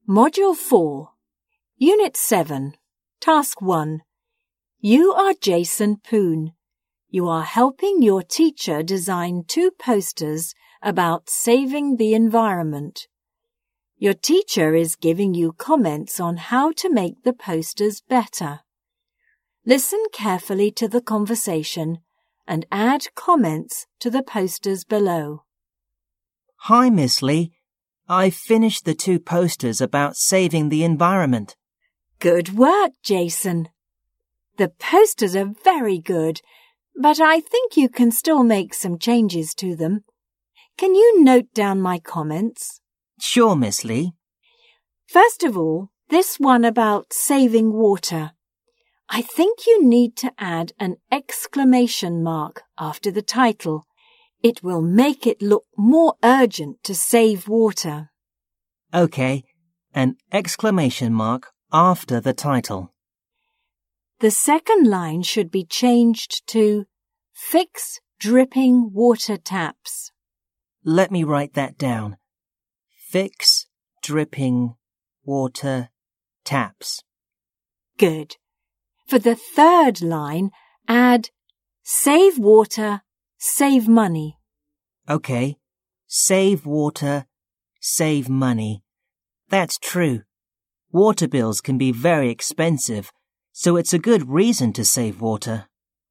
Module 4, Unit 7, Task 1. You are Jason Poon. You are helping your teacher design 2 posters about saving the environment. Your teacher is giving you comments on how to make the posters better. Listen carefully to the conversation and add comments to the posters below. Hi, Miss Lee. I finished the 2 posters about saving the environment. Good work, Jason. The posters are very good, but I think you can still make some changes to them. Can you note down my comments? Sure, Miss Lee. First of all, this one about saving water. I think you need to add an exclamation mark after the title. It will make it look more urgent to save water. OK, an exclamation mark after the title. The second line should be changed to Fix dripping water taps. Let me write that down. Fix dripping water taps. Good. For the third line, add Save water, save money. OK, save water, save money. That's true. Water bills can be very expensive, so it's a good reason to save water.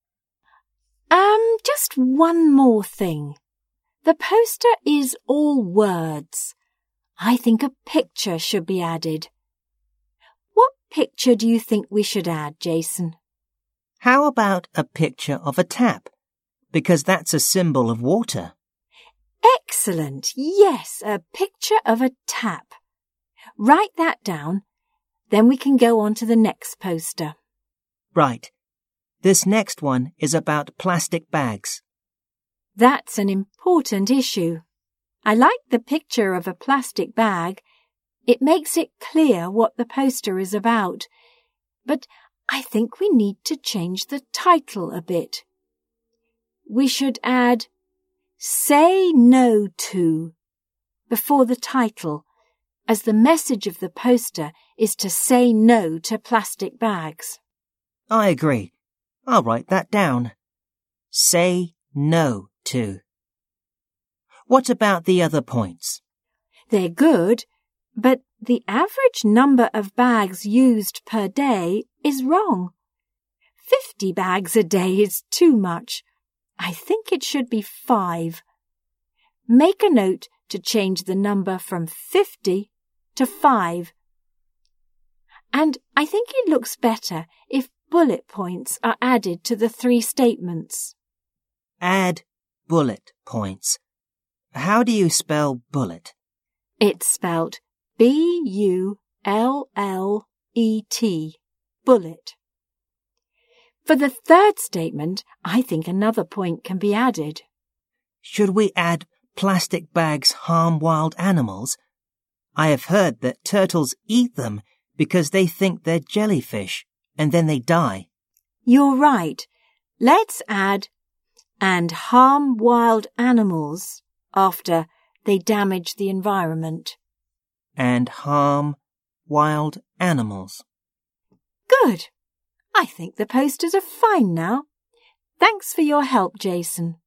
Just one more thing. The poster is all words. I think a picture should be added. What picture do you think we should add, Jason? How about a picture of a tap? Because that's a symbol of water. Excellent. Yes, a picture of a tap. Write that down. Then we can go on to the next poster. Right. This next one is about plastic bags. That's an important issue. I like the picture of a plastic bag. It makes it clear what the poster is about. But I think we need to change the title a bit. We should add Say No To before the title, as the message of the poster is to say no to plastic bags. I agree. I'll write that down. Say no to. What about the other points? They're good, but the average number of bags used per day is wrong. 50 bags a day is too much. I think it should be 5. Make a note to change the number from 50 to 5. And I think it looks better if bullet points are added to the 3 statements. Add bullet points. How do you spell bullet? It's spelled B-U-L-L-E-T, bullet. For the third statement, I think another point can be added. Should we add plastic bags harm wild animals? I have heard that turtles eat them because they think they're jellyfish, and then they die. You're right. Let's add and harm wild animals after they damage the environment. And harm wild animals. Good. I think the posters are fine now. Thanks for your help, Jason.